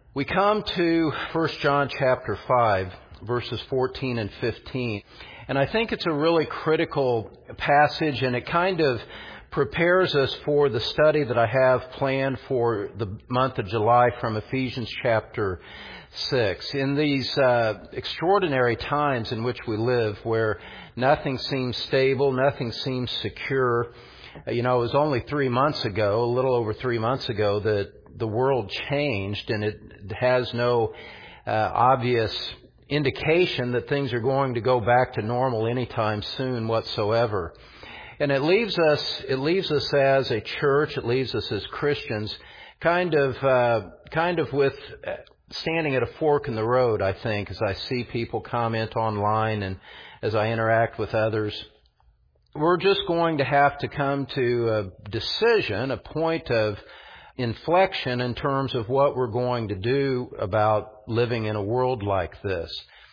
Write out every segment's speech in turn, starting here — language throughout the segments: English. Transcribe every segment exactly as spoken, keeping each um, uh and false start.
We come to First John chapter five, verses fourteen and fifteen. And I think it's a really critical passage, and it kind of prepares us for the study that I have planned for the month of July from Ephesians chapter six. In these uh, extraordinary times in which we live, where nothing seems stable, nothing seems secure. You know, it was only three months ago, a little over three months ago, that the world changed, and it has no uh, obvious indication that things are going to go back to normal anytime soon whatsoever. And it leaves us, it leaves us as a church, it leaves us as Christians, kind of, uh, kind of with standing at a fork in the road, I think, as I see people comment online and as I interact with others. We're just going to have to come to a decision, a point of inflection in terms of what we're going to do about living in a world like this.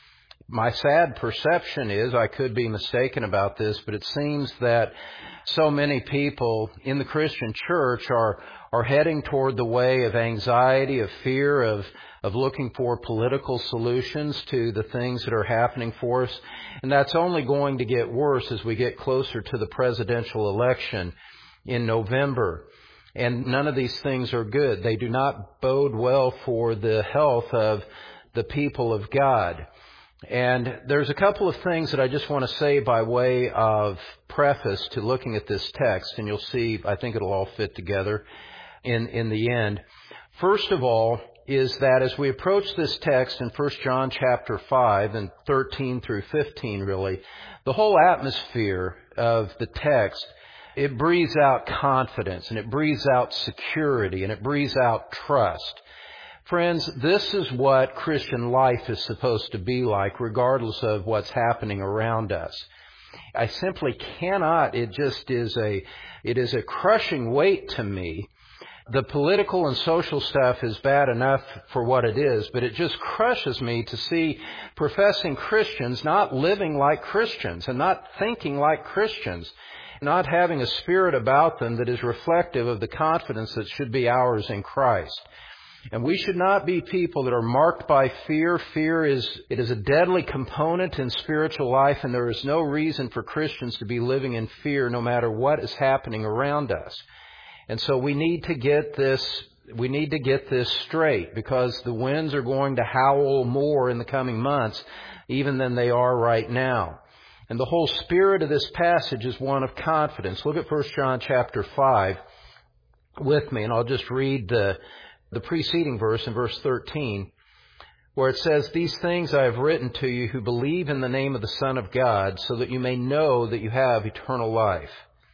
My sad perception is, I could be mistaken about this, but it seems that so many people in the Christian church are are heading toward the way of anxiety, of fear, of of looking for political solutions to the things that are happening for us. And that's only going to get worse as we get closer to the presidential election in November. And none of these things are good. They do not bode well for the health of the people of God. And there's a couple of things that I just want to say by way of preface to looking at this text, and you'll see, I think it'll all fit together in, in the end. First of all is that as we approach this text in First John chapter five and thirteen through fifteen really, the whole atmosphere of the text, it breathes out confidence, and it breathes out security, and it breathes out trust. Friends, this is what Christian life is supposed to be like, regardless of what's happening around us. I simply cannot, it just is a, it is a crushing weight to me. The political and social stuff is bad enough for what it is, but it just crushes me to see professing Christians not living like Christians and not thinking like Christians, not having a spirit about them that is reflective of the confidence that should be ours in Christ. And we should not be people that are marked by fear. Fear is, it is a deadly component in spiritual life, and there is no reason for Christians to be living in fear no matter what is happening around us. And so we need to get this, we need to get this straight, because the winds are going to howl more in the coming months even than they are right now. And the whole spirit of this passage is one of confidence. Look at First John chapter five with me, and I'll just read the, the preceding verse in verse thirteen, where it says, "These things I have written to you who believe in the name of the Son of God, so that you may know that you have eternal life."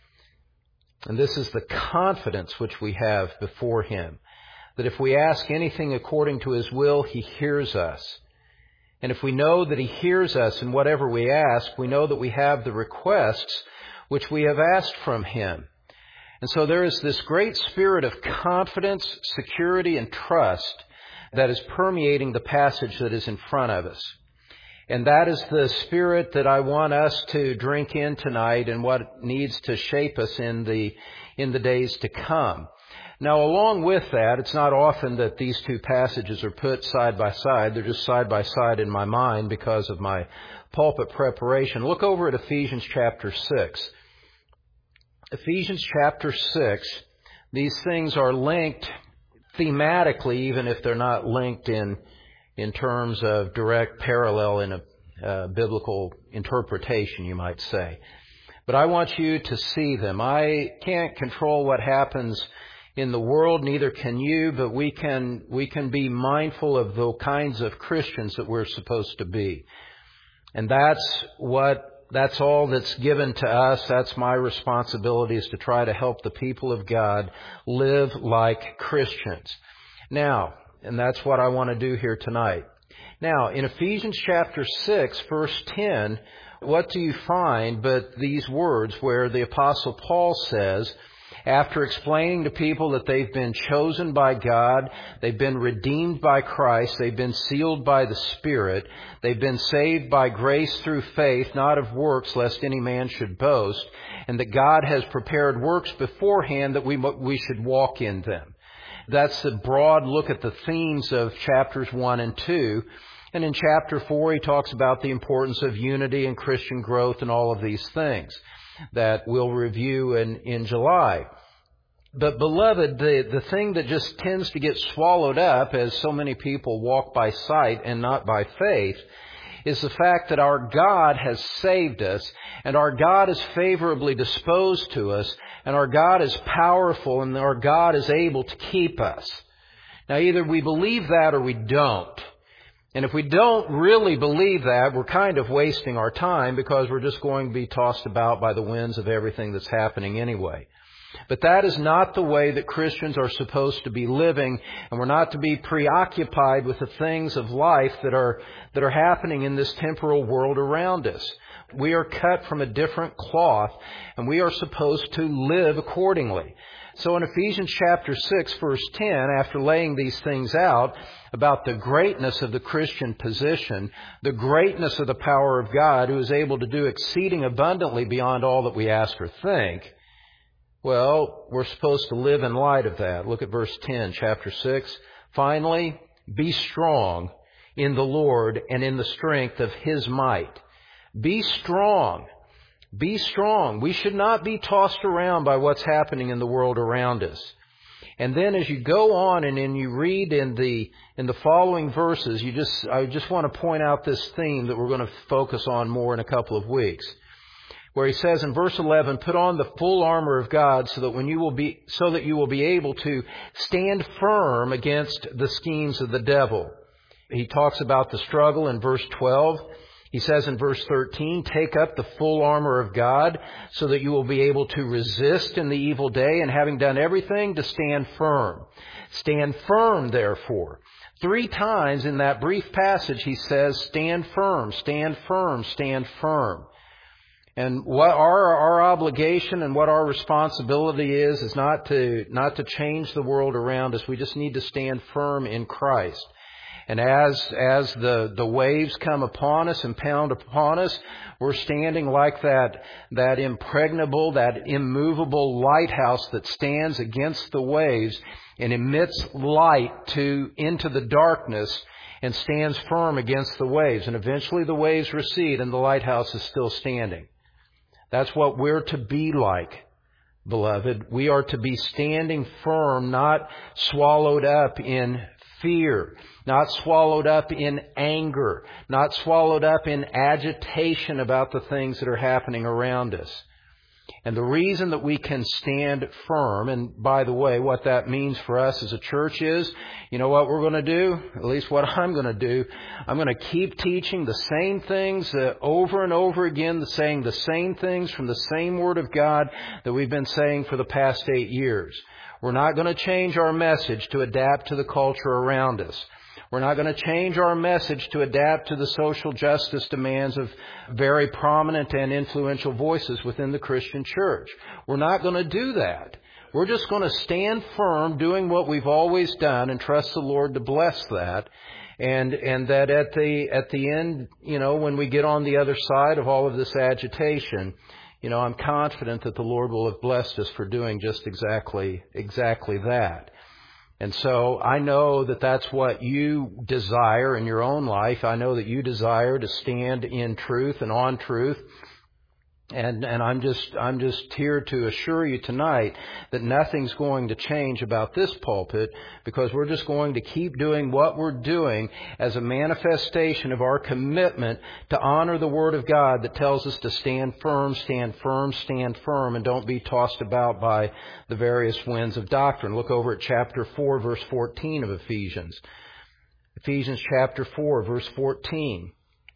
And this is the confidence which we have before Him, that if we ask anything according to His will, He hears us. And if we know that He hears us in whatever we ask, we know that we have the requests which we have asked from Him. And so there is this great spirit of confidence, security, and trust that is permeating the passage that is in front of us. And that is the spirit that I want us to drink in tonight, and what needs to shape us in the, in the days to come. Now, along with that, it's not often that these two passages are put side by side. They're just side by side in my mind because of my pulpit preparation. Look over at Ephesians chapter six. Ephesians chapter six, these things are linked thematically, even if they're not linked in, in terms of direct parallel in a uh, biblical interpretation, you might say. But I want you to see them. I can't control what happens in the world, neither can you, but we can we can be mindful of the kinds of Christians that we're supposed to be. And that's what that's all that's given to us. That's my responsibility, is to try to help the people of God live like Christians. Now, and that's what I want to do here tonight. Now, in Ephesians chapter six, verse ten, what do you find but these words where the Apostle Paul says, after explaining to people that they've been chosen by God, they've been redeemed by Christ, they've been sealed by the Spirit, they've been saved by grace through faith, not of works, lest any man should boast, and that God has prepared works beforehand that we we should walk in them. That's the broad look at the themes of chapters one and two. And in chapter four, he talks about the importance of unity and Christian growth and all of these things that we'll review in, in July. But beloved, the, the thing that just tends to get swallowed up as so many people walk by sight and not by faith is the fact that our God has saved us, and our God is favorably disposed to us, and our God is powerful, and our God is able to keep us. Now, either we believe that or we don't. And if we don't really believe that, we're kind of wasting our time because we're just going to be tossed about by the winds of everything that's happening anyway. But that is not the way that Christians are supposed to be living, and we're not to be preoccupied with the things of life that are that are happening in this temporal world around us. We are cut from a different cloth, and we are supposed to live accordingly. So in Ephesians chapter six, verse ten, after laying these things out about the greatness of the Christian position, the greatness of the power of God who is able to do exceeding abundantly beyond all that we ask or think, well, we're supposed to live in light of that. Look at verse ten, chapter six. Finally, be strong in the Lord and in the strength of His might. Be strong. Be strong. We should not be tossed around by what's happening in the world around us. And then as you go on and then you read in the in the following verses, you just I just want to point out this theme that we're going to focus on more in a couple of weeks, where he says in verse eleven, put on the full armor of God so that when you will be so that you will be able to stand firm against the schemes of the devil. He talks about the struggle in verse twelve. He says in verse thirteen, take up the full armor of God so that you will be able to resist in the evil day, and having done everything, to stand firm. Stand firm, therefore. Three times in that brief passage he says, stand firm, stand firm, stand firm. And what our, our obligation and what our responsibility is, is not to, not to change the world around us. We just need to stand firm in Christ. And as, as the, the waves come upon us and pound upon us, we're standing like that, that impregnable, that immovable lighthouse that stands against the waves and emits light to, into the darkness and stands firm against the waves. And eventually the waves recede and the lighthouse is still standing. That's what we're to be like, beloved. We are to be standing firm, not swallowed up in fear, not swallowed up in anger, not swallowed up in agitation about the things that are happening around us. And the reason that we can stand firm, and by the way, what that means for us as a church is, you know what we're going to do? At least what I'm going to do. I'm going to keep teaching the same things uh, over and over again, saying the same things from the same Word of God that we've been saying for the past eight years. We're not going to change our message to adapt to the culture around us. We're not going to change our message to adapt to the social justice demands of very prominent and influential voices within the Christian church. We're not going to do that. We're just going to stand firm doing what we've always done and trust the Lord to bless that. And, and that at the, at the end, you know, when we get on the other side of all of this agitation, you know, I'm confident that the Lord will have blessed us for doing just exactly, exactly that. And so I know that that's what you desire in your own life. I know that you desire to stand in truth and on truth. And, and I'm just, I'm just here to assure you tonight that nothing's going to change about this pulpit, because we're just going to keep doing what we're doing as a manifestation of our commitment to honor the Word of God that tells us to stand firm, stand firm, stand firm, and don't be tossed about by the various winds of doctrine. Look over at chapter four, verse fourteen of Ephesians. Ephesians chapter four, verse fourteen.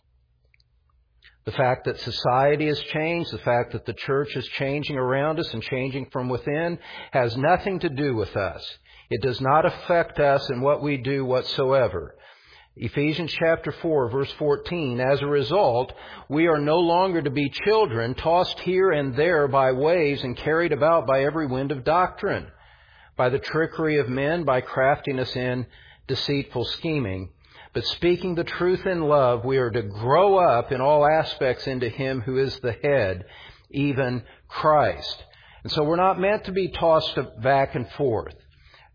The fact that society has changed, the fact that the church is changing around us and changing from within, has nothing to do with us. It does not affect us in what we do whatsoever. Ephesians chapter four, verse fourteen, as a result, we are no longer to be children, tossed here and there by waves and carried about by every wind of doctrine, by the trickery of men, by craftiness in deceitful scheming. But speaking the truth in love, we are to grow up in all aspects into Him who is the head, even Christ. And so we're not meant to be tossed back and forth.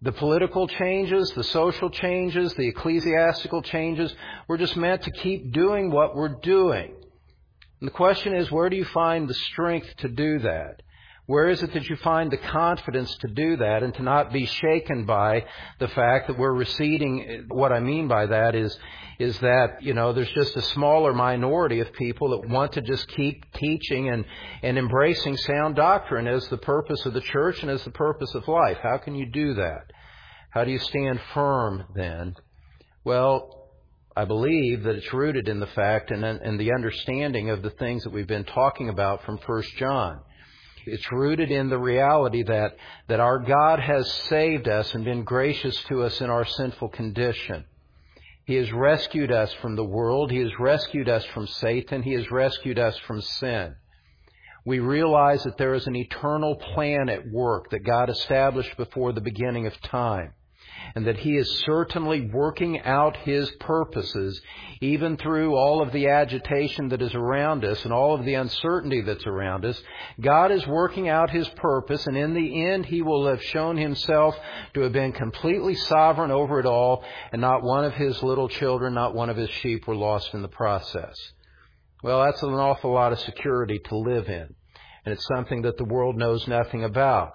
The political changes, the social changes, the ecclesiastical changes, we're just meant to keep doing what we're doing. And the question is, where do you find the strength to do that? Where is it that you find the confidence to do that and to not be shaken by the fact that we're receding? What I mean by that is, is that, you know, there's just a smaller minority of people that want to just keep teaching and, and embracing sound doctrine as the purpose of the church and as the purpose of life. How can you do that? How do you stand firm then? Well, I believe that it's rooted in the fact and, and the understanding of the things that we've been talking about from First John. It's rooted in the reality that, that our God has saved us and been gracious to us in our sinful condition. He has rescued us from the world. He has rescued us from Satan. He has rescued us from sin. We realize that there is an eternal plan at work that God established before the beginning of time, and that He is certainly working out His purposes, even through all of the agitation that is around us and all of the uncertainty that's around us. God is working out His purpose, and in the end He will have shown Himself to have been completely sovereign over it all, and not one of His little children, not one of His sheep were lost in the process. Well, that's an awful lot of security to live in, and it's something that the world knows nothing about.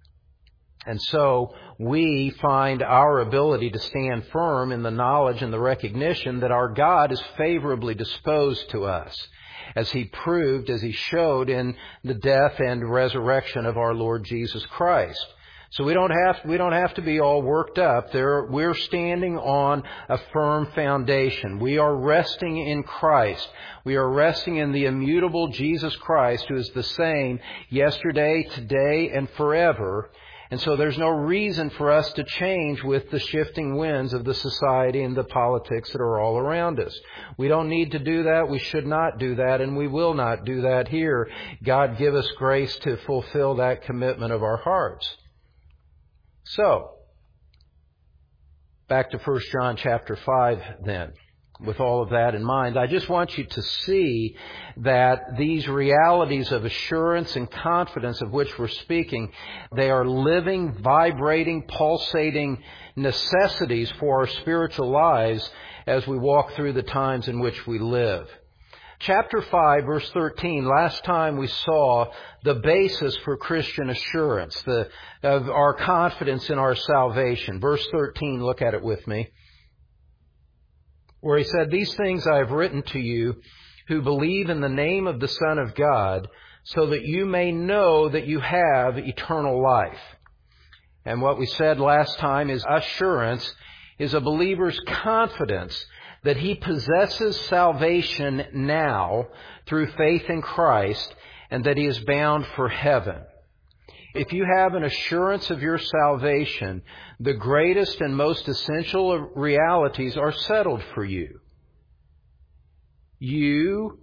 And so we find our ability to stand firm in the knowledge and the recognition that our God is favorably disposed to us, as He proved, as He showed in the death and resurrection of our Lord Jesus Christ. So we don't have we don't have to be all worked up. There, we're standing on a firm foundation. We are resting in Christ. We are resting in the immutable Jesus Christ, who is the same yesterday, today, and forever. And so there's no reason for us to change with the shifting winds of the society and the politics that are all around us. We don't need to do that. We should not do that, and we will not do that here. God give us grace to fulfill that commitment of our hearts. So, back to First John chapter five then. With all of that in mind, I just want you to see that these realities of assurance and confidence of which we're speaking, they are living, vibrating, pulsating necessities for our spiritual lives as we walk through the times in which we live. Chapter five, verse thirteen, last time we saw the basis for Christian assurance, the, of our confidence in our salvation. Verse thirteen, look at it with me, where he said, "These things I have written to you who believe in the name of the Son of God, so that you may know that you have eternal life." And what we said last time is assurance is a believer's confidence that he possesses salvation now through faith in Christ, and that he is bound for heaven. If you have an assurance of your salvation, the greatest and most essential realities are settled for you. You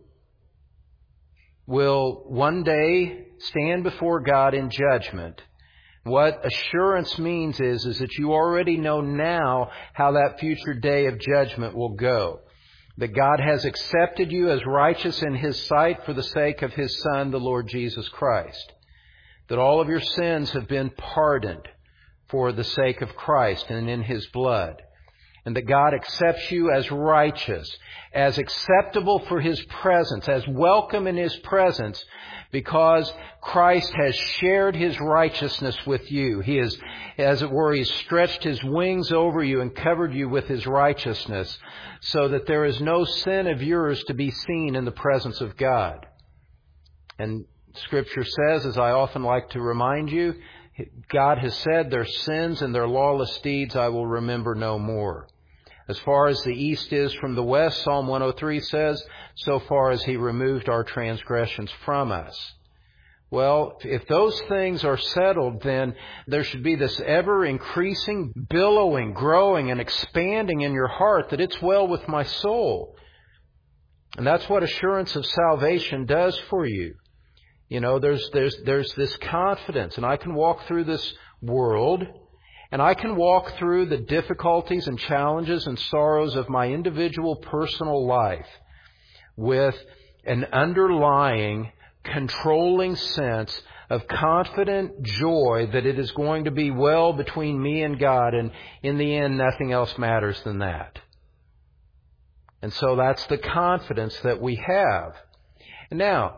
will one day stand before God in judgment. What assurance means is, is that you already know now how that future day of judgment will go. That God has accepted you as righteous in His sight for the sake of His Son, the Lord Jesus Christ. That all of your sins have been pardoned for the sake of Christ and in His blood. And that God accepts you as righteous, as acceptable for His presence, as welcome in His presence, because Christ has shared His righteousness with you. He has, as it were, He's stretched His wings over you and covered you with His righteousness, so that there is no sin of yours to be seen in the presence of God. And Scripture says, as I often like to remind you, God has said, "Their sins and their lawless deeds I will remember no more." As far as the east is from the west, Psalm one oh three says, so far as He removed our transgressions from us. Well, if those things are settled, then there should be this ever-increasing, billowing, growing, and expanding in your heart that it's well with my soul. And that's what assurance of salvation does for you. You know, there's, there's, there's this confidence, and I can walk through this world, and I can walk through the difficulties and challenges and sorrows of my individual personal life with an underlying, controlling sense of confident joy that it is going to be well between me and God, and in the end, nothing else matters than that. And so that's the confidence that we have. And now,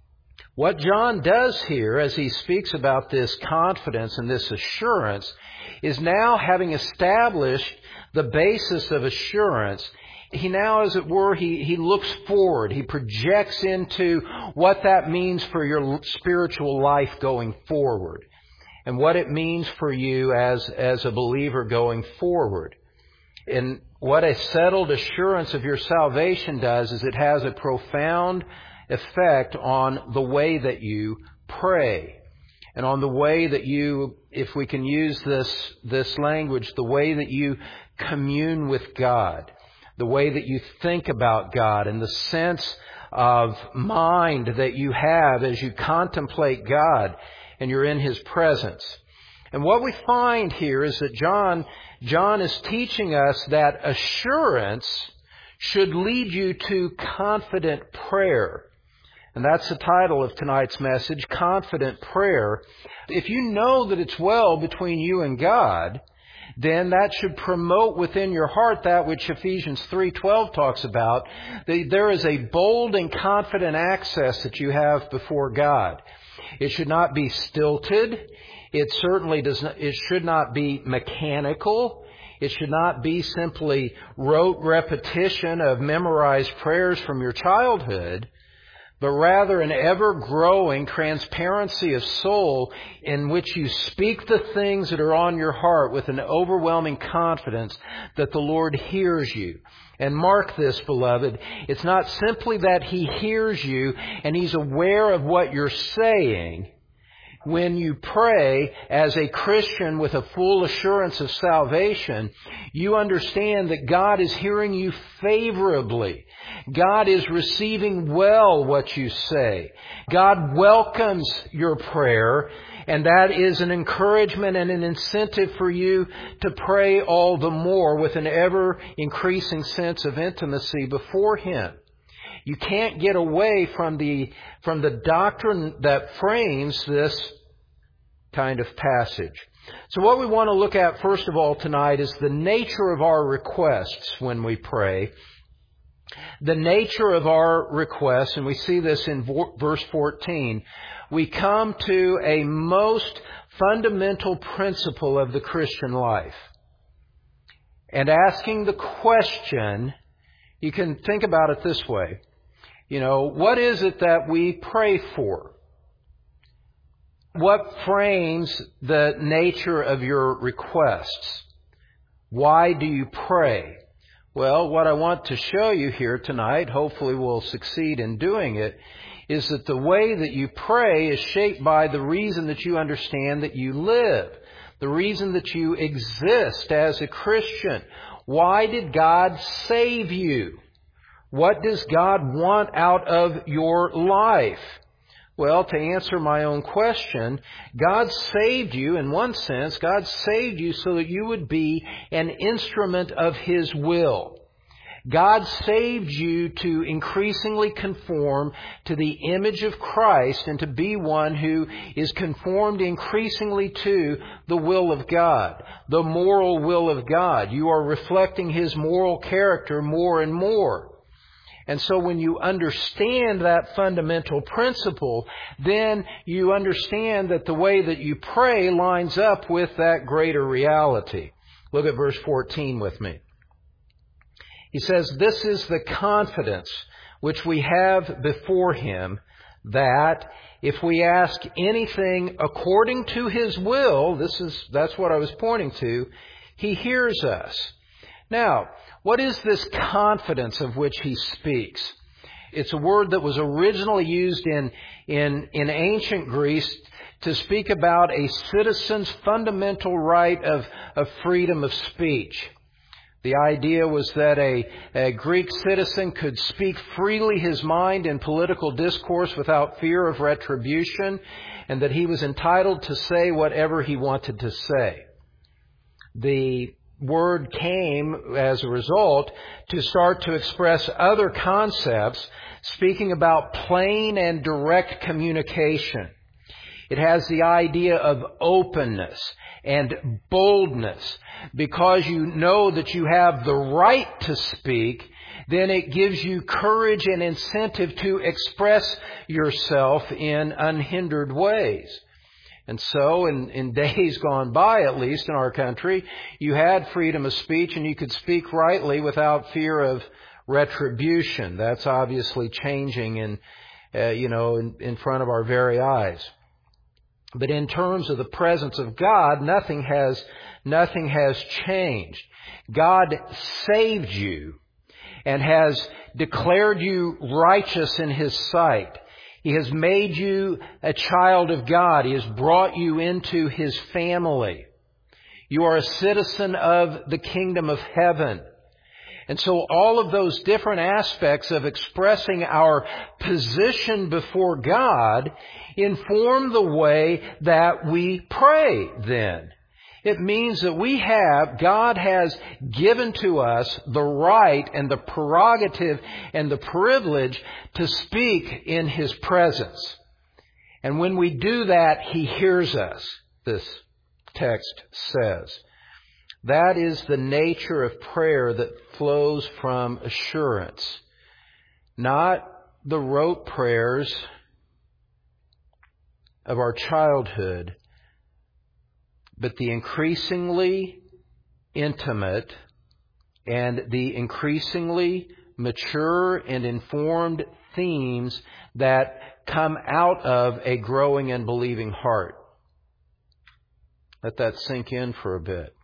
what John does here as he speaks about this confidence and this assurance is now, having established the basis of assurance, he now, as it were, he, he looks forward. He projects into what that means for your spiritual life going forward and what it means for you as, as a believer going forward. And what a settled assurance of your salvation does is it has a profound effect on the way that you pray and on the way that you, if we can use this, this language, the way that you commune with God, the way that you think about God, and the sense of mind that you have as you contemplate God and you're in His presence. And what we find here is that John, John is teaching us that assurance should lead you to confident prayer. And that's the title of tonight's message, Confident Prayer. If you know that it's well between you and God, then that should promote within your heart that which Ephesians three twelve talks about. That there is a bold and confident access that you have before God. It should not be stilted. It certainly does not, it should not be mechanical. It should not be simply rote repetition of memorized prayers from your childhood, but rather an ever-growing transparency of soul in which you speak the things that are on your heart with an overwhelming confidence that the Lord hears you. And mark this, beloved, it's not simply that He hears you and He's aware of what you're saying. When you pray as a Christian with a full assurance of salvation, you understand that God is hearing you favorably. God is receiving well what you say. God welcomes your prayer, and that is an encouragement and an incentive for you to pray all the more with an ever-increasing sense of intimacy before Him. You can't get away from the, from the doctrine that frames this kind of passage. So what we want to look at first of all tonight is the nature of our requests when we pray. The nature of our requests, and we see this in verse fourteen. We come to a most fundamental principle of the Christian life. And asking the question, you can think about it this way. You know, what is it that we pray for? What frames the nature of your requests? Why do you pray? Well, what I want to show you here tonight, hopefully we'll succeed in doing it, is that the way that you pray is shaped by the reason that you understand that you live, the reason that you exist as a Christian. Why did God save you? What does God want out of your life? Well, to answer my own question, God saved you, in one sense, God saved you so that you would be an instrument of His will. God saved you to increasingly conform to the image of Christ and to be one who is conformed increasingly to the will of God, the moral will of God. You are reflecting His moral character more and more. And so when you understand that fundamental principle, then you understand that the way that you pray lines up with that greater reality. Look at verse fourteen with me. He says, "This is the confidence which we have before Him, that if we ask anything according to His will," this is, that's what I was pointing to, He hears us. Now, what is this confidence of which he speaks? It's a word that was originally used in, in, in ancient Greece to speak about a citizen's fundamental right of, of freedom of speech. The idea was that a, a Greek citizen could speak freely his mind in political discourse without fear of retribution, and that he was entitled to say whatever he wanted to say. The word came as a result to start to express other concepts, speaking about plain and direct communication. It has the idea of openness and boldness. Because you know that you have the right to speak, then it gives you courage and incentive to express yourself in unhindered ways. And so, in, in days gone by, at least in our country, you had freedom of speech and you could speak rightly without fear of retribution. That's obviously changing in, uh, you know, in, in front of our very eyes. But in terms of the presence of God, nothing has, nothing has changed. God saved you and has declared you righteous in His sight. He has made you a child of God. He has brought you into His family. You are a citizen of the kingdom of heaven. And so all of those different aspects of expressing our position before God inform the way that we pray then. It means that we have, God has given to us the right and the prerogative and the privilege to speak in His presence. And when we do that, He hears us, this text says. That is the nature of prayer that flows from assurance. Not the rote prayers of our childhood, but the increasingly intimate and the increasingly mature and informed themes that come out of a growing and believing heart. Let that sink in for a bit.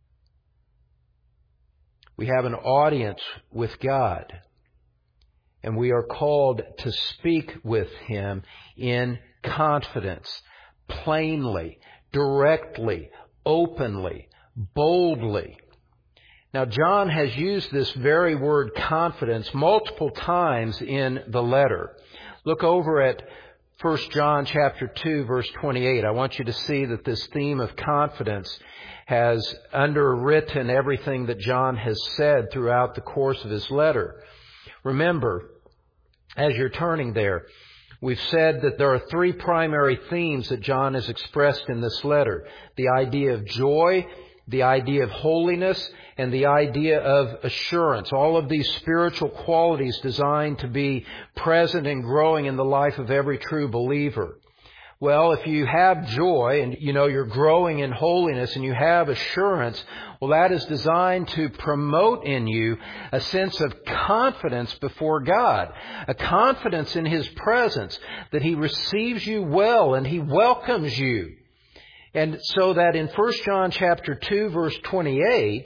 We have an audience with God, and we are called to speak with Him in confidence, plainly, directly, openly, boldly. Now, John has used this very word confidence multiple times in the letter. Look over at First John chapter two, verse twenty-eight. I want you to see that this theme of confidence has underwritten everything that John has said throughout the course of his letter. Remember, as you're turning there, we've said that there are three primary themes that John has expressed in this letter. The idea of joy, the idea of holiness, and the idea of assurance. All of these spiritual qualities designed to be present and growing in the life of every true believer. Well, if you have joy and you know you're growing in holiness and you have assurance, well, that is designed to promote in you a sense of confidence before God, a confidence in His presence, that He receives you well and He welcomes you. And so that in First John chapter two, verse twenty-eight,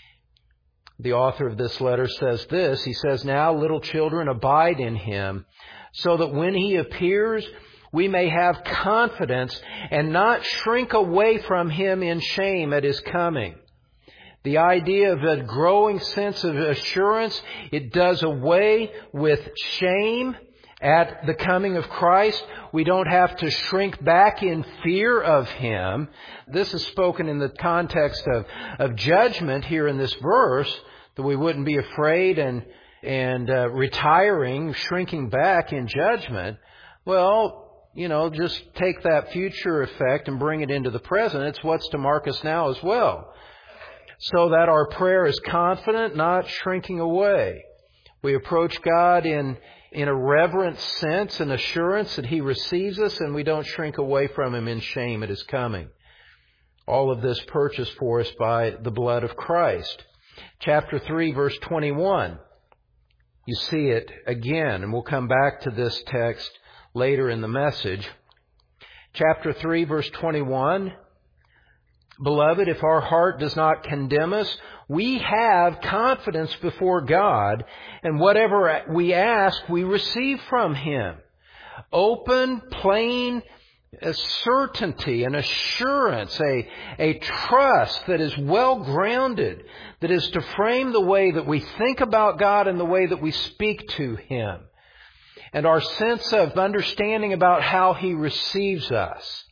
the author of this letter says this. He says, "Now, little children, abide in Him, so that when He appears, we may have confidence and not shrink away from Him in shame at His coming." The idea of a growing sense of assurance, it does away with shame at the coming of Christ. We don't have to shrink back in fear of Him. This is spoken in the context of, of judgment here in this verse, that we wouldn't be afraid and, and uh, retiring, shrinking back in judgment. Well, you know, just take that future effect and bring it into the present. It's what's to mark us now as well. So that our prayer is confident, not shrinking away. We approach God in, in a reverent sense and assurance that He receives us, and we don't shrink away from Him in shame at His coming. All of this purchased for us by the blood of Christ. Chapter three, verse twenty-one. You see it again, and we'll come back to this text later in the message. Chapter three, verse twenty-one. "Beloved, if our heart does not condemn us, we have confidence before God, and whatever we ask, we receive from Him." Open, plain a certainty, an assurance, a, a trust that is well grounded, that is to frame the way that we think about God and the way that we speak to Him, and our sense of understanding about how He receives us.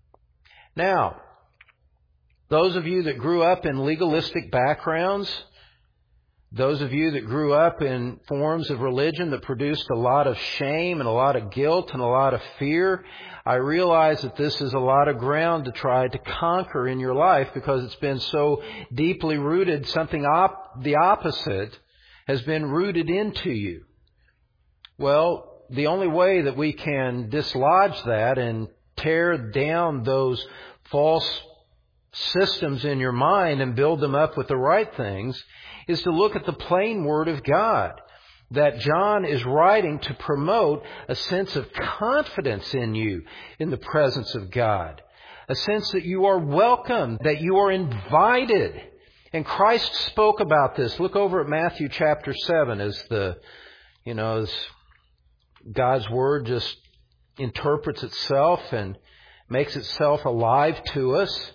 Now, those of you that grew up in legalistic backgrounds, Those of you that grew up in forms of religion that produced a lot of shame and a lot of guilt and a lot of fear, I realize that this is a lot of ground to try to conquer in your life because it's been so deeply rooted. Something op- the opposite has been rooted into you. Well, the only way that we can dislodge that and tear down those false systems in your mind and build them up with the right things is to look at the plain Word of God that John is writing to promote a sense of confidence in you in the presence of God, a sense that you are welcome, that you are invited. And Christ spoke about this. Look over at Matthew chapter seven as the, you know, as God's Word just interprets itself and makes itself alive to us.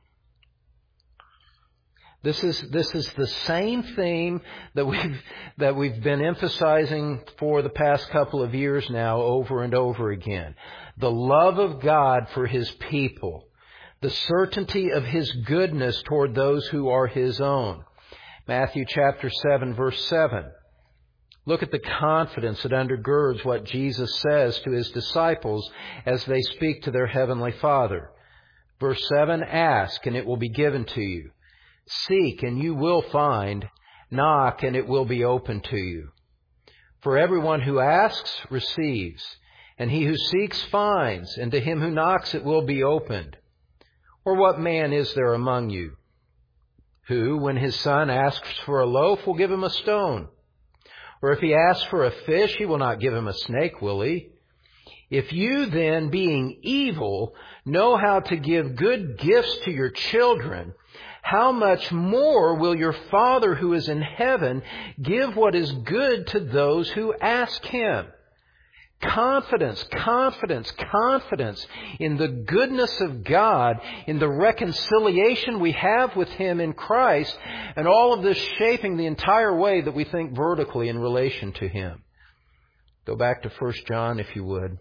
This is this is the same theme that we've that we've been emphasizing for the past couple of years now over and over again. The love of God for His people. The certainty of His goodness toward those who are His own. Matthew chapter seven, verse seven. Look at the confidence that undergirds what Jesus says to His disciples as they speak to their Heavenly Father. Verse seven, ask and it will be given to you. Seek and you will find. Knock and it will be open to you. For everyone who asks receives, and he who seeks finds, and to him who knocks it will be opened. Or what man is there among you who, when his son asks for a loaf, will give him a stone? Or if he asks for a fish, he will not give him a snake, will he? If you then, being evil, know how to give good gifts to your children, how much more will your Father who is in heaven give what is good to those who ask Him? Confidence, confidence, confidence in the goodness of God, in the reconciliation we have with Him in Christ, and all of this shaping the entire way that we think vertically in relation to Him. Go back to First John, if you would,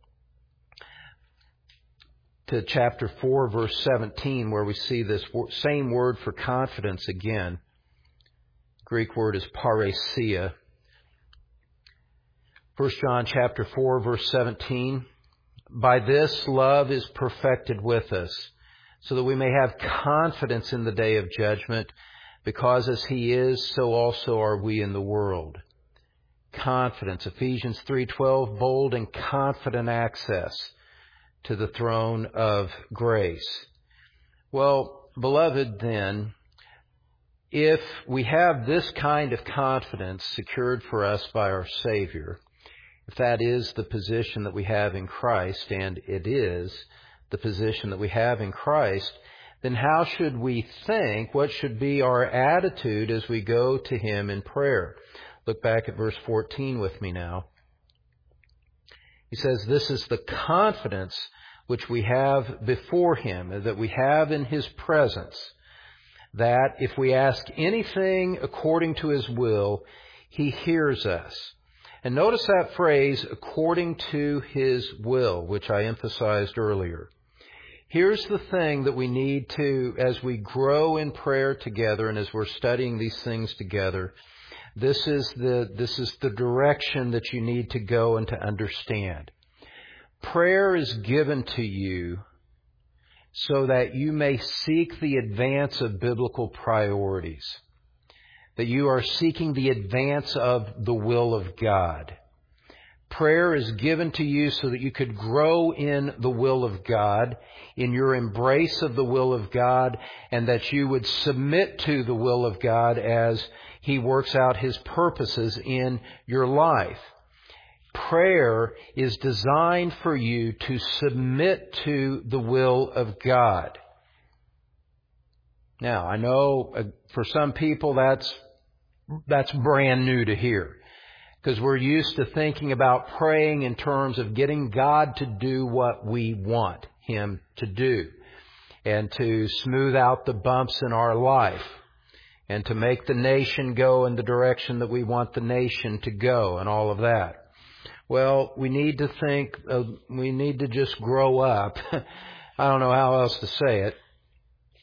to chapter four, verse seventeen, where we see this same word for confidence again. Greek word is parousia. First John chapter four, verse seventeen. By this love is perfected with us, so that we may have confidence in the day of judgment, because as He is, so also are we in the world. Confidence, Ephesians three twelve, bold and confident access to the throne of grace. Well, beloved, then, if we have this kind of confidence secured for us by our Savior, if that is the position that we have in Christ, and it is the position that we have in Christ, then how should we think? What should be our attitude as we go to Him in prayer? Look back at verse fourteen with me now. He says, this is the confidence which we have before Him, that we have in His presence, that if we ask anything according to His will, He hears us. And notice that phrase, according to His will, which I emphasized earlier. Here's the thing that we need to, as we grow in prayer together and as we're studying these things together, this is the, this is the direction that you need to go and to understand. Prayer is given to you so that you may seek the advance of biblical priorities, that you are seeking the advance of the will of God. Prayer is given to you so that you could grow in the will of God, in your embrace of the will of God, and that you would submit to the will of God as He works out His purposes in your life. Prayer is designed for you to submit to the will of God. Now, I know uh, for some people that's that's brand new to hear, because we're used to thinking about praying in terms of getting God to do what we want Him to do, and to smooth out the bumps in our life, and to make the nation go in the direction that we want the nation to go, and all of that. Well, we need to think, uh, we need to just grow up. I don't know how else to say it.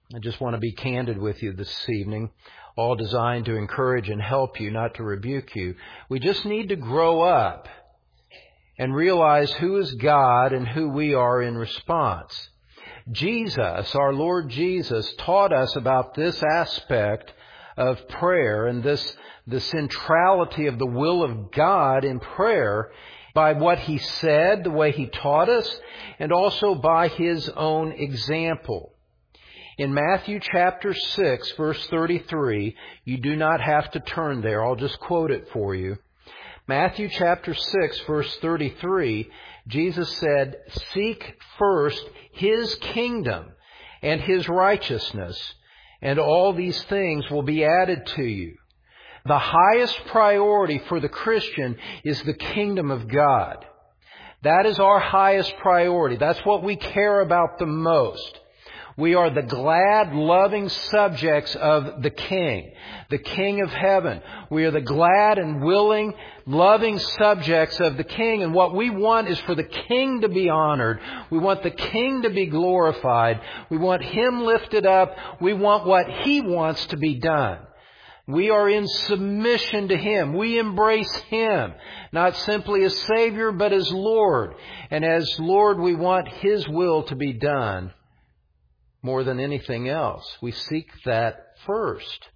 I just want to be candid with you this evening, all designed to encourage and help you, not to rebuke you. We just need to grow up and realize who is God and who we are in response. Jesus, our Lord Jesus, taught us about this aspect of prayer and this the centrality of the will of God in prayer by what He said, the way He taught us, and also by His own example. In Matthew chapter six, verse thirty-three, you do not have to turn there. I'll just quote it for you. Matthew chapter six, verse thirty-three, Jesus said, "Seek first His kingdom and His righteousness, and all these things will be added to you." The highest priority for the Christian is the kingdom of God. That is our highest priority. That's what we care about the most. We are the glad, loving subjects of the King, the King of heaven. We are the glad and willing, loving subjects of the King. And what we want is for the King to be honored. We want the King to be glorified. We want Him lifted up. We want what He wants to be done. We are in submission to Him. We embrace Him, not simply as Savior, but as Lord. And as Lord, we want His will to be done more than anything else. We seek that first.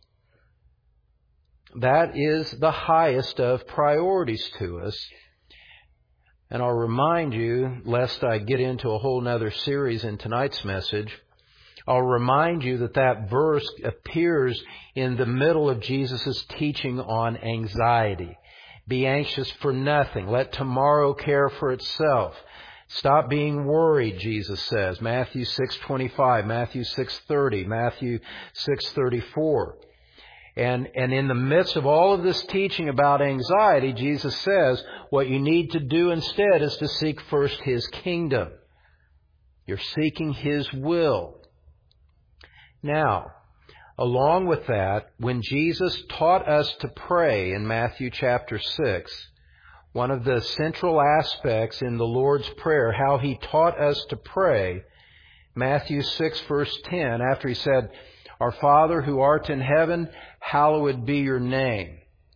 That is the highest of priorities to us. And I'll remind you, lest I get into a whole nother series in tonight's message, I'll remind you that that verse appears in the middle of Jesus' teaching on anxiety. Be anxious for nothing. Let tomorrow care for itself. Stop being worried, Jesus says. Matthew six twenty-five, Matthew six thirty, Matthew six thirty-four. And, and in the midst of all of this teaching about anxiety, Jesus says, what you need to do instead is to seek first His kingdom. You're seeking His will. Now, along with that, when Jesus taught us to pray in Matthew chapter six, one of the central aspects in the Lord's Prayer, how He taught us to pray, Matthew six verse ten, after He said, "Our Father who art in heaven, hallowed be your name.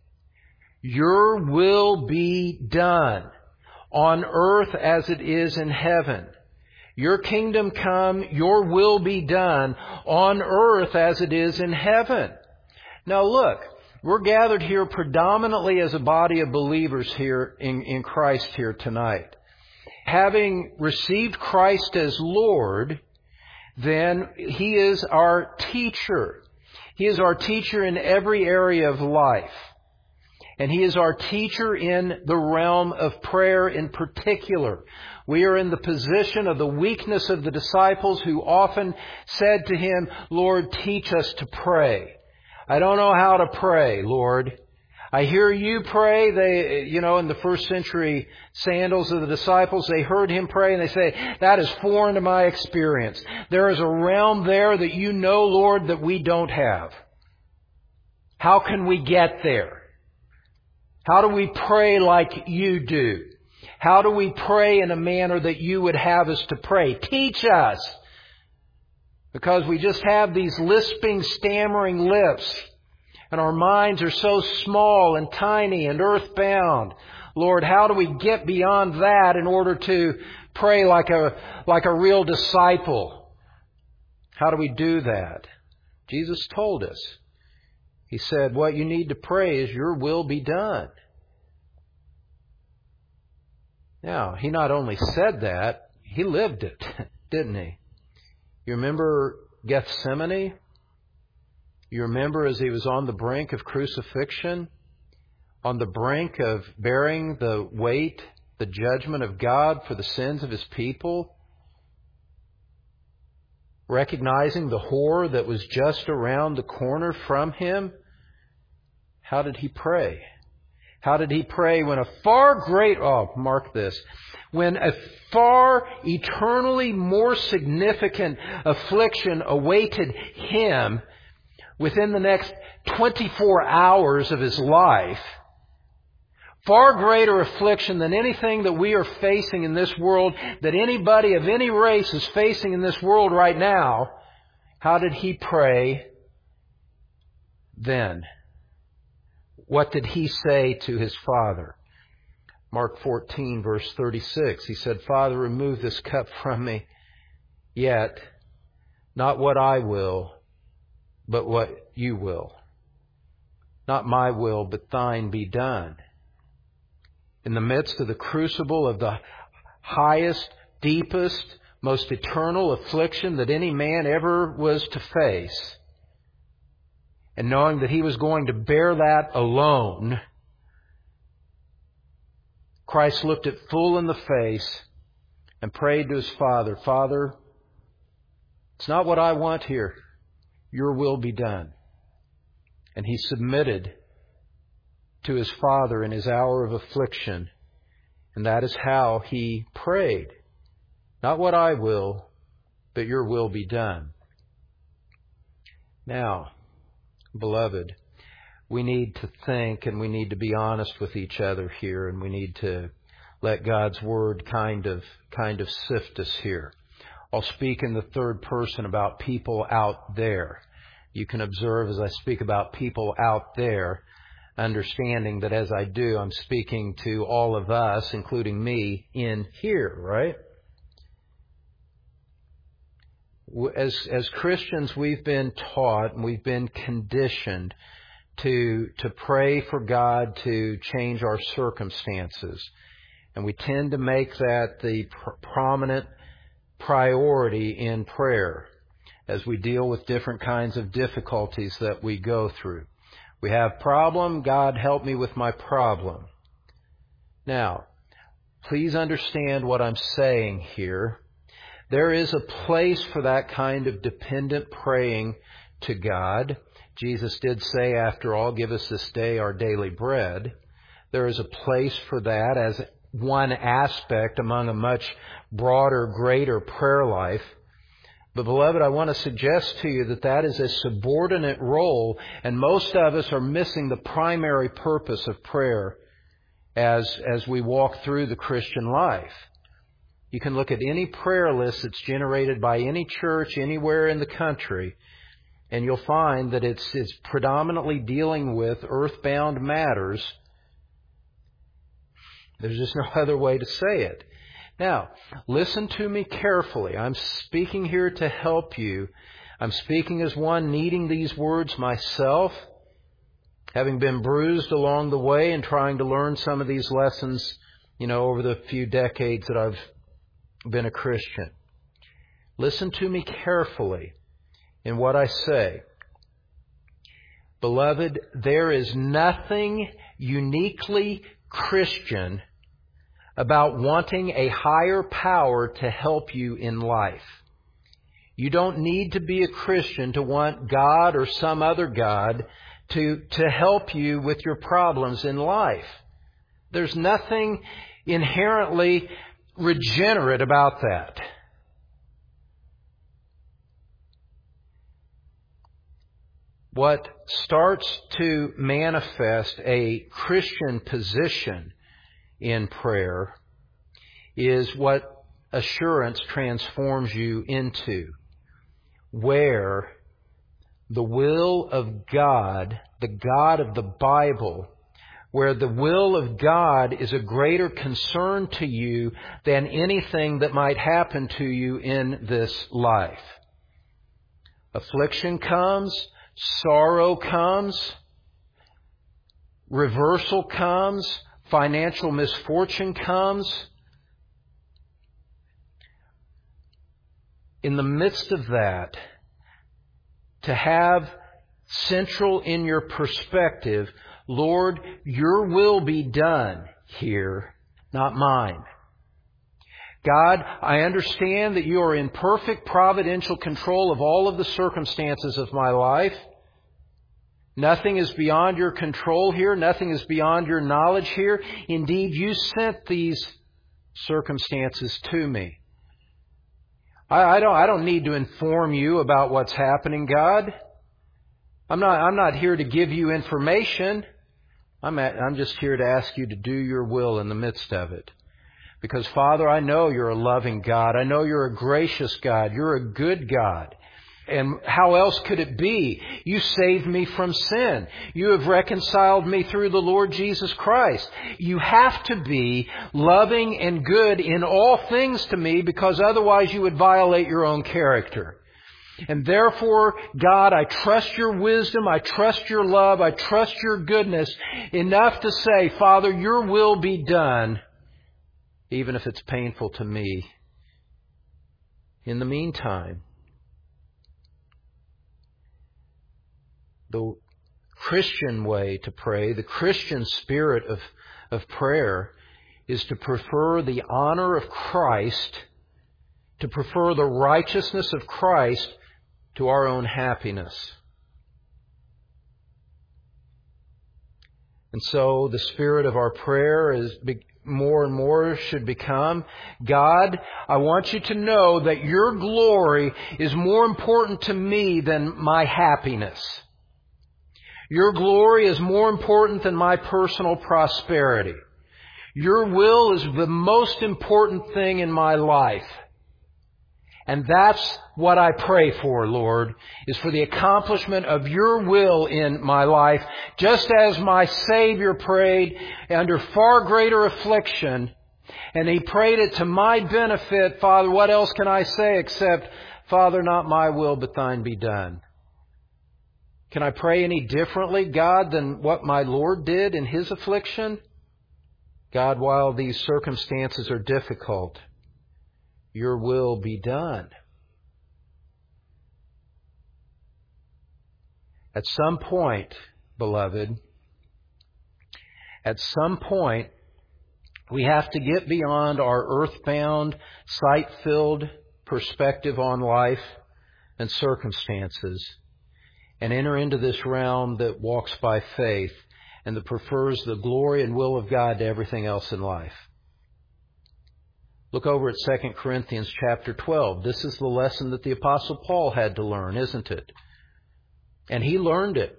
Your will be done on earth as it is in heaven. Your kingdom come, your will be done on earth as it is in heaven." Now look, we're gathered here predominantly as a body of believers here in, in Christ here tonight. Having received Christ as Lord, then He is our teacher. He is our teacher in every area of life. And He is our teacher in the realm of prayer in particular. We are in the position of the weakness of the disciples who often said to Him, "Lord, teach us to pray. I don't know how to pray, Lord. I hear you pray." They, you know, in the first century sandals of the disciples, they heard Him pray and they say, "That is foreign to my experience. There is a realm there that you know, Lord, that we don't have. How can we get there? How do we pray like you do? How do we pray in a manner that you would have us to pray? Teach us." Because we just have these lisping, stammering lips, and our minds are so small and tiny and earthbound. Lord, how do we get beyond that in order to pray like a, like a real disciple? How do we do that? Jesus told us. He said, what you need to pray is your will be done. Now, He not only said that, He lived it, didn't He? You remember Gethsemane? You remember as He was on the brink of crucifixion, on the brink of bearing the weight, the judgment of God for the sins of His people, recognizing the horror that was just around the corner from Him. How did He pray? How did He pray when a far great, oh, mark this, when a far eternally more significant affliction awaited Him within the next twenty-four hours of His life, far greater affliction than anything that we are facing in this world, that anybody of any race is facing in this world right now, How did He pray then? What did He say to His Father? Mark fourteen, verse thirty-six, He said, Father, remove this cup from me, yet not what I will, but what You will. Not my will, but Thine be done. In the midst of the crucible of the highest, deepest, most eternal affliction that any man ever was to face, and knowing that He was going to bear that alone, Christ looked it full in the face and prayed to His Father, Father, it's not what I want here. Your will be done. And He submitted to His Father in His hour of affliction. And that is how He prayed. Not what I will, but Your will be done. Now, beloved, we need to think and we need to be honest with each other here, and we need to let God's Word kind of kind of sift us here. I'll speak in the third person about people out there. You can observe as I speak about people out there, understanding that as I do, I'm speaking to all of us, including me, in here, right? As, as Christians, we've been taught and we've been conditioned to, to pray for God to change our circumstances. And we tend to make that the pr- prominent priority in prayer as we deal with different kinds of difficulties that we go through. We have problem, God help me with my problem. Now, please understand what I'm saying here. There is a place for that kind of dependent praying to God. Jesus did say, after all, give us this day our daily bread. There is a place for that as one aspect among a much broader, greater prayer life. But beloved, I want to suggest to you that that is a subordinate role, and most of us are missing the primary purpose of prayer as, as we walk through the Christian life. You can look at any prayer list that's generated by any church anywhere in the country, and you'll find that it's, it's predominantly dealing with earthbound matters. There's just no other way to say it. Now, listen to me carefully. I'm speaking here to help you. I'm speaking as one needing these words myself, having been bruised along the way and trying to learn some of these lessons, you know, over the few decades that I've been a Christian. Listen to me carefully in what I say. Beloved, there is nothing uniquely Christian about wanting a higher power to help you in life. You don't need to be a Christian to want God or some other God to, to help you with your problems in life. There's nothing inherently regenerate about that. What starts to manifest a Christian position in prayer is what assurance transforms you into, where the will of God, the God of the Bible, where the will of God is a greater concern to you than anything that might happen to you in this life. Affliction comes, sorrow comes, reversal comes, financial misfortune comes. In the midst of that, to have central in your perspective, Lord, Your will be done here, not mine. God, I understand that You are in perfect providential control of all of the circumstances of my life. Nothing is beyond Your control here. Nothing is beyond Your knowledge here. Indeed, You sent these circumstances to me. I, I don't, I don't need to inform You about what's happening, God. I'm not, I'm not here to give You information. I'm, at, I'm just here to ask You to do Your will in the midst of it. Because, Father, I know You're a loving God. I know You're a gracious God. You're a good God. And how else could it be? You saved me from sin. You have reconciled me through the Lord Jesus Christ. You have to be loving and good in all things to me, because otherwise you would violate your own character. And therefore, God, I trust your wisdom, I trust your love, I trust your goodness enough to say, Father, your will be done, even if it's painful to me. In the meantime, the Christian way to pray, the Christian spirit of, of prayer, is to prefer the honor of Christ, to prefer the righteousness of Christ to our own happiness. And so the spirit of our prayer is more and more should become, God, I want you to know that your glory is more important to me than my happiness. Your glory is more important than my personal prosperity. Your will is the most important thing in my life. And that's what I pray for, Lord, is for the accomplishment of your will in my life, just as my Savior prayed under far greater affliction, and He prayed it to my benefit. Father, what else can I say except, Father, not my will, but thine be done? Can I pray any differently, God, than what my Lord did in His affliction? God, while these circumstances are difficult, your will be done. At some point, beloved, at some point, we have to get beyond our earthbound, sight-filled perspective on life and circumstances and enter into this realm that walks by faith and that prefers the glory and will of God to everything else in life. Look over at Second Corinthians chapter twelve. This is the lesson that the Apostle Paul had to learn, isn't it? And he learned it.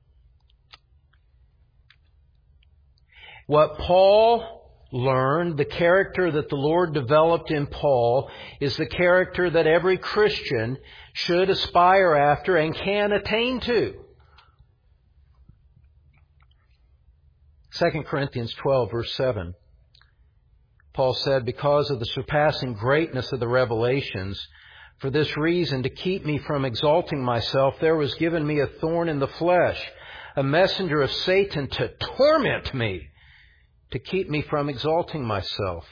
What Paul learned, the character that the Lord developed in Paul, is the character that every Christian should aspire after and can attain to. Second Corinthians twelve, verse seven. Paul said, because of the surpassing greatness of the revelations, for this reason, to keep me from exalting myself, there was given me a thorn in the flesh, a messenger of Satan to torment me, to keep me from exalting myself.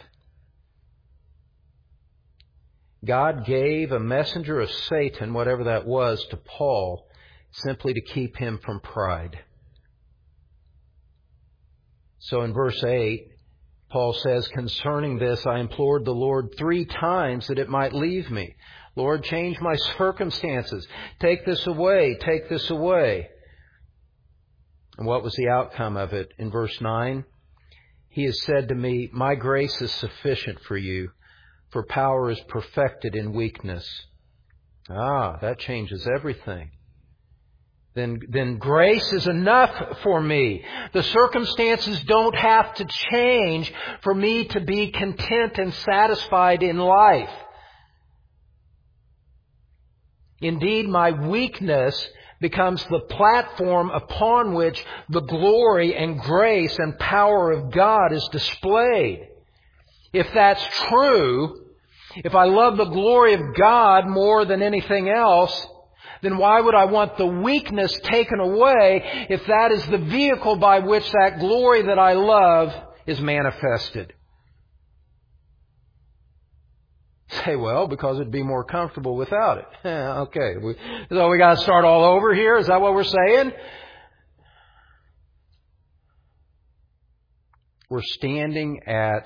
God gave a messenger of Satan, whatever that was, to Paul, simply to keep him from pride. So in verse eight, Paul says, concerning this, I implored the Lord three times that it might leave me. Lord, change my circumstances. Take this away. Take this away. And what was the outcome of it? In verse nine, He has said to me, my grace is sufficient for you, for power is perfected in weakness. Ah, that changes everything. Then, then grace is enough for me. The circumstances don't have to change for me to be content and satisfied in life. Indeed, my weakness becomes the platform upon which the glory and grace and power of God is displayed. If that's true, if I love the glory of God more than anything else, then why would I want the weakness taken away if that is the vehicle by which that glory that I love is manifested? Say, well, because it'd be more comfortable without it. Yeah, okay. We, so we got to start all over here? Is that what we're saying? We're standing at,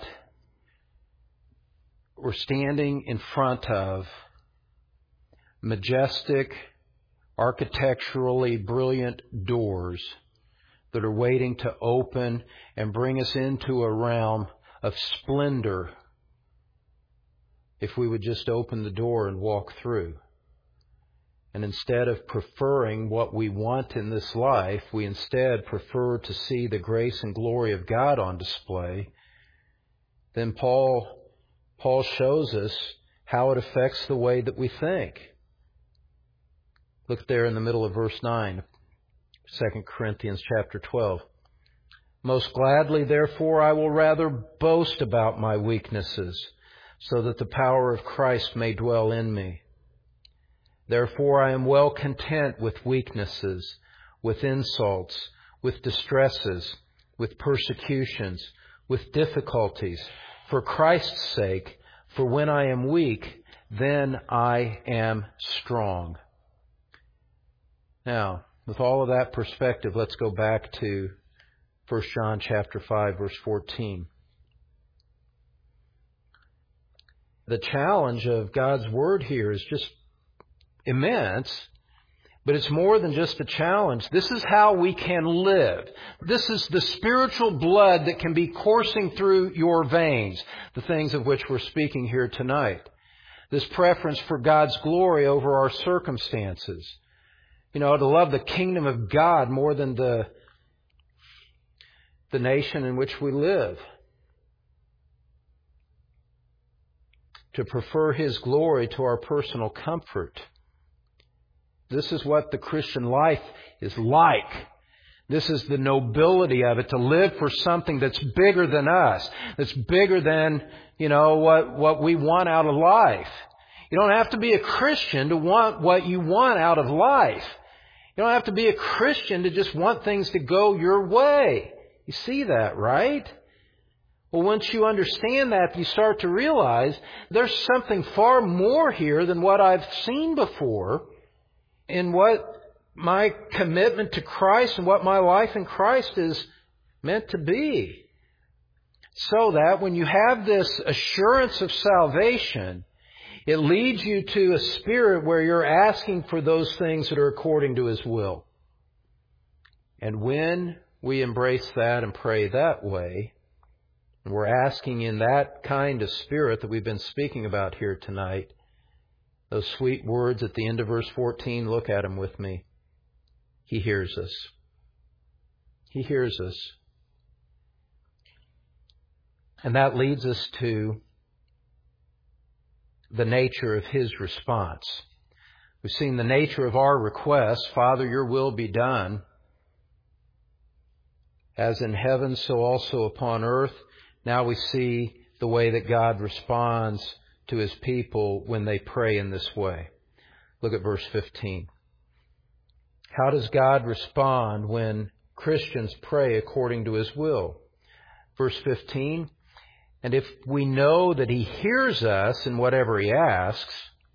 we're standing in front of majestic, architecturally brilliant doors that are waiting to open and bring us into a realm of splendor if we would just open the door and walk through. And instead of preferring what we want in this life, we instead prefer to see the grace and glory of God on display. Then Paul, Paul shows us how it affects the way that we think. Look there in the middle of verse nine, Second Corinthians chapter twelve. Most gladly, therefore, I will rather boast about my weaknesses, so that the power of Christ may dwell in me. Therefore, I am well content with weaknesses, with insults, with distresses, with persecutions, with difficulties, for Christ's sake. For when I am weak, then I am strong. Now, with all of that perspective, let's go back to First John chapter five, verse fourteen. The challenge of God's Word here is just immense, but it's more than just a challenge. This is how we can live. This is the spiritual blood that can be coursing through your veins, the things of which we're speaking here tonight. This preference for God's glory over our circumstances. You know, to love the kingdom of God more than the the nation in which we live. To prefer His glory to our personal comfort. This is what the Christian life is like. This is the nobility of it, to live for something that's bigger than us, that's bigger than, you know, what, what we want out of life. You don't have to be a Christian to want what you want out of life. You don't have to be a Christian to just want things to go your way. You see that, right? Well, once you understand that, you start to realize there's something far more here than what I've seen before in what my commitment to Christ and what my life in Christ is meant to be. So that when you have this assurance of salvation, it leads you to a spirit where you're asking for those things that are according to His will. And when we embrace that and pray that way, and we're asking in that kind of spirit that we've been speaking about here tonight, those sweet words at the end of verse fourteen, look at them with me. He hears us. He hears us. And that leads us to the nature of His response. We've seen the nature of our request. Father, your will be done. As in heaven, so also upon earth. Now we see the way that God responds to His people when they pray in this way. Look at verse fifteen. How does God respond when Christians pray according to His will? Verse fifteen, and if we know that He hears us in whatever He asks,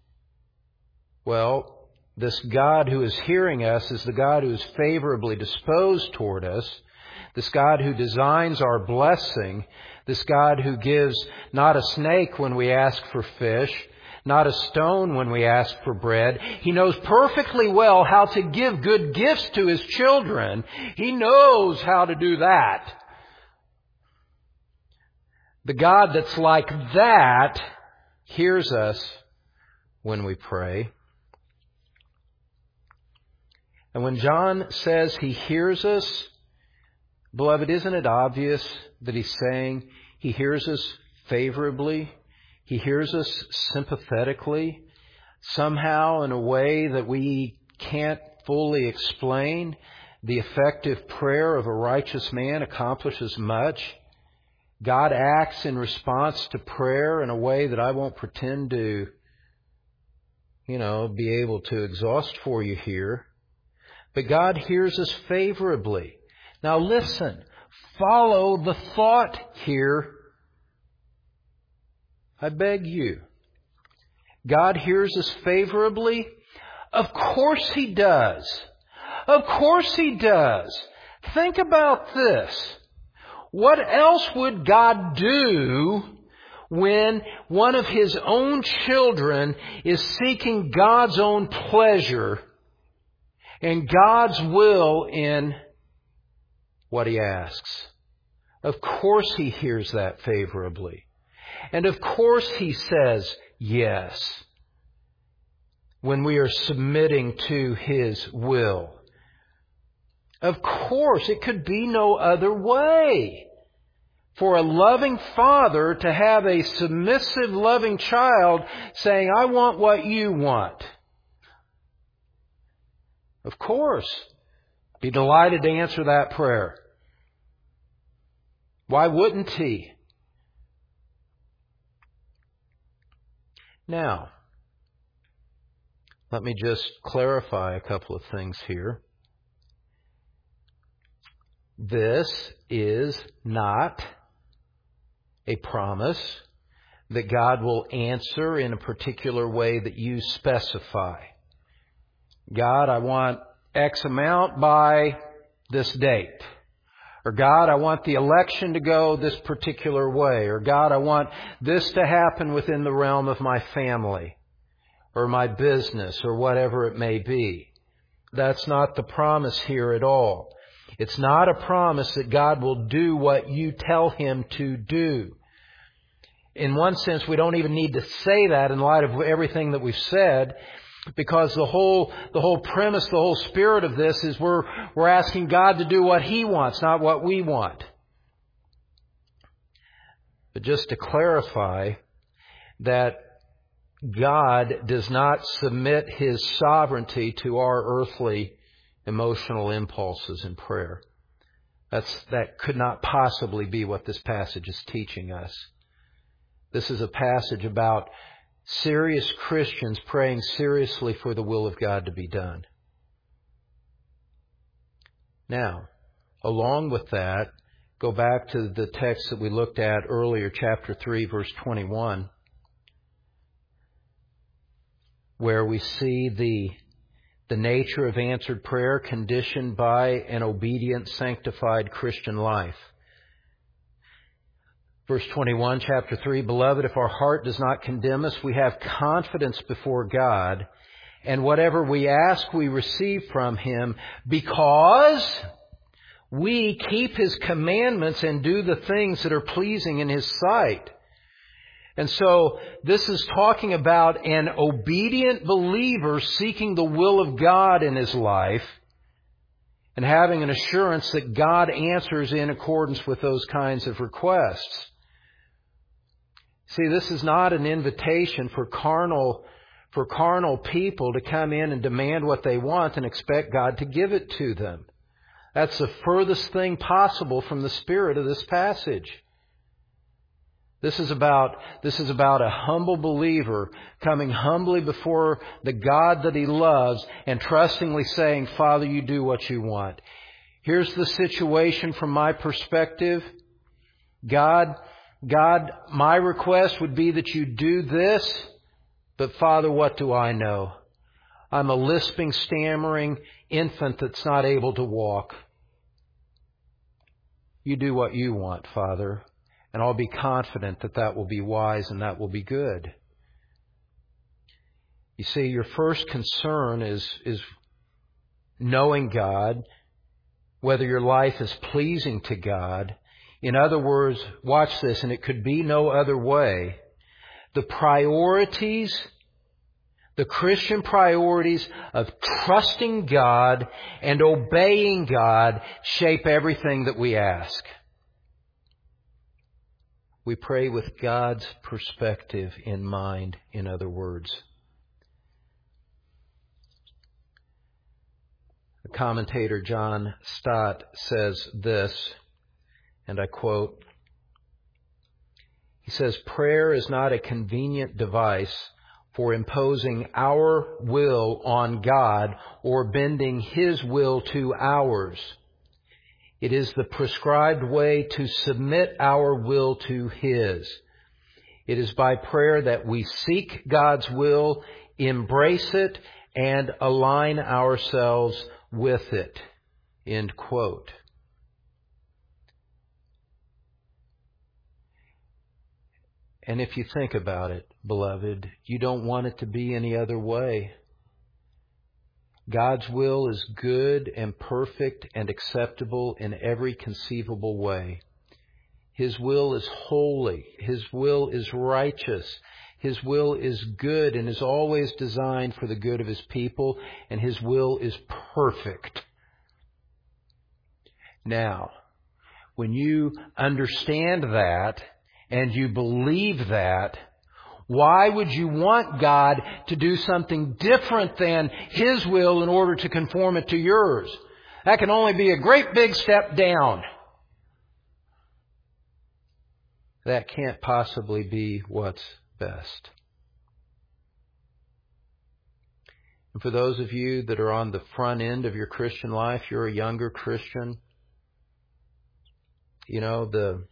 well, this God who is hearing us is the God who is favorably disposed toward us, this God who designs our blessing, this God who gives not a snake when we ask for fish, not a stone when we ask for bread. He knows perfectly well how to give good gifts to His children. He knows how to do that. The God that's like that hears us when we pray. And when John says He hears us, beloved, isn't it obvious that he's saying He hears us favorably? He hears us sympathetically, somehow in a way that we can't fully explain. The effective prayer of a righteous man accomplishes much. God acts in response to prayer in a way that I won't pretend to, you know, be able to exhaust for you here. But God hears us favorably. Now listen, follow the thought here. I beg you. God hears us favorably? Of course He does. Of course He does. Think about this. What else would God do when one of His own children is seeking God's own pleasure and God's will in what he asks? Of course He hears that favorably. And of course He says yes when we are submitting to His will. Of course, it could be no other way for a loving father to have a submissive, loving child saying, I want what you want. Of course. Be delighted to answer that prayer. Why wouldn't He? Now, let me just clarify a couple of things here. This is not a promise that God will answer in a particular way that you specify. God, I want X amount by this date. Or God, I want the election to go this particular way. Or God, I want this to happen within the realm of my family or my business or whatever it may be. That's not the promise here at all. It's not a promise that God will do what you tell Him to do. In one sense, we don't even need to say that in light of everything that we've said, because the whole the whole premise, the whole spirit of this is we're we're asking God to do what He wants, not what we want. But just to clarify that God does not submit His sovereignty to our earthly emotional impulses in prayer. That's that could not possibly be what this passage is teaching us. This is a passage about serious Christians praying seriously for the will of God to be done. Now, along with that, go back to the text that we looked at earlier, chapter three, verse twenty-one, where we see the, the nature of answered prayer conditioned by an obedient, sanctified Christian life. Verse twenty-one, chapter three, Beloved, if our heart does not condemn us, we have confidence before God, and whatever we ask we receive from Him, because we keep His commandments and do the things that are pleasing in His sight. And so this is talking about an obedient believer seeking the will of God in his life and having an assurance that God answers in accordance with those kinds of requests. See, this is not an invitation for carnal, for carnal people to come in and demand what they want and expect God to give it to them. That's the furthest thing possible from the spirit of this passage. This is about, this is about a humble believer coming humbly before the God that he loves and trustingly saying, Father, you do what you want. Here's the situation from my perspective. God, God, my request would be that you do this, but Father, what do I know? I'm a lisping, stammering infant that's not able to walk. You do what you want, Father, and I'll be confident that that will be wise and that will be good. You see, your first concern is, is knowing God, whether your life is pleasing to God. In other words, watch this, and it could be no other way. The priorities, the Christian priorities of trusting God and obeying God shape everything that we ask. We pray with God's perspective in mind, in other words. The commentator John Stott says this, and I quote, he says, prayer is not a convenient device for imposing our will on God or bending His will to ours. It is the prescribed way to submit our will to His. It is by prayer that we seek God's will, embrace it, and align ourselves with it. End quote. And if you think about it, beloved, you don't want it to be any other way. God's will is good and perfect and acceptable in every conceivable way. His will is holy. His will is righteous. His will is good and is always designed for the good of His people, and His will is perfect. Now, when you understand that and you believe that, Why would you want God to do something different than His will in order to conform it to yours? That can only be a great big step down. That can't possibly be what's best. And for those of you that are on the front end of your Christian life, you're a younger Christian, you know, the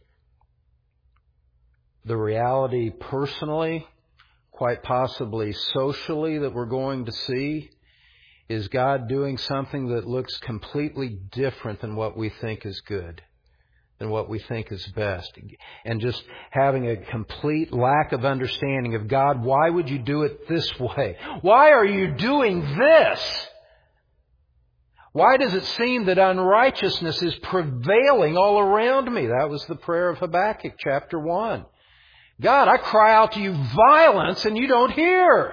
the reality personally, quite possibly socially, that we're going to see is God doing something that looks completely different than what we think is good, than what we think is best. And just having a complete lack of understanding of God, why would you do it this way? Why are you doing this? Why does it seem that unrighteousness is prevailing all around me? That was the prayer of Habakkuk chapter one. God, I cry out to you violence and you don't hear.